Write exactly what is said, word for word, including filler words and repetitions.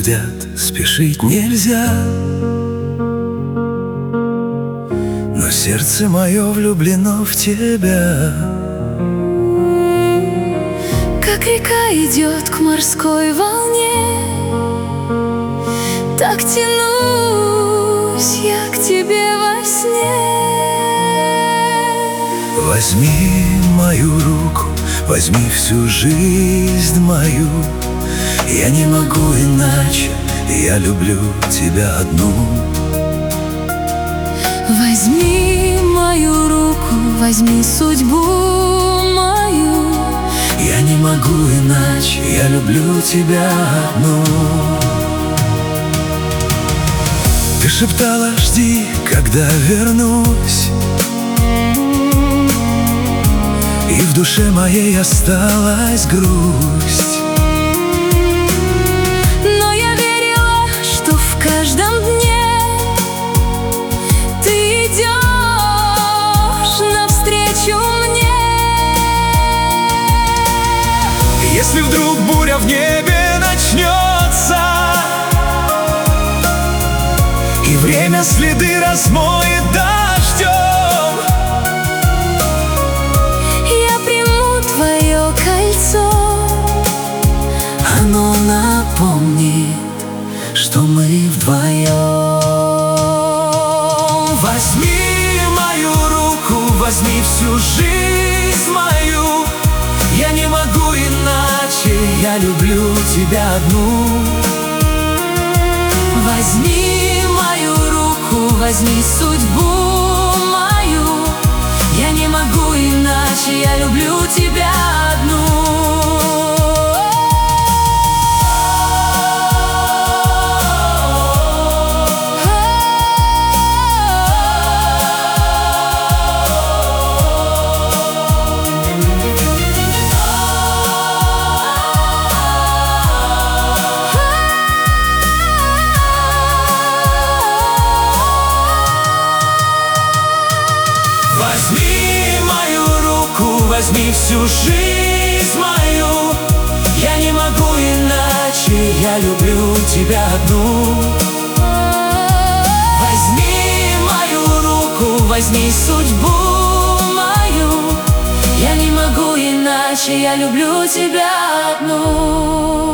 твердят, спешить нельзя. Но сердце мое влюблено в тебя. Как река идет к морской волне, так тянусь я к тебе во сне. Возьми мою руку, возьми всю жизнь мою. Я не могу иначе, я люблю тебя одну. Возьми мою руку, возьми судьбу мою. Я не могу иначе, я люблю тебя одну. Ты шептала: жди, когда вернусь. И в душе моей осталась грусть. Но я верила, что в каждом дне ты идешь навстречу мне. Если вдруг буря в небе начнется, и время следы размоет дождем, я приму твое кольцо. оно напомнит, что мы вдвоем. Возьми мою руку, возьми всю жизнь мою. Я не могу иначе, я люблю тебя одну. Возьми мою руку, возьми судьбу мою. Я не могу иначе, я люблю тебя одну. Возьми мою руку, возьми всю жизнь мою. Я не могу иначе, я люблю тебя одну. Возьми мою руку, возьми судьбу мою. Я не могу иначе, я люблю тебя одну.